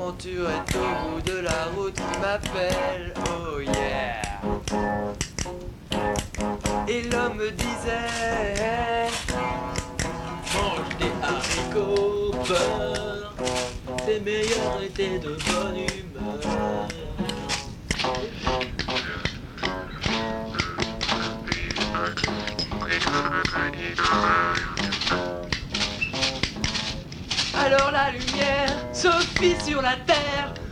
l'aventure est au bout de la route qui m'appelle, oh yeah. Et l'homme me disait, mange des haricots beurre, t'es meilleur et t'es de bonne humeur. Alors la lumière se fit sur la terre,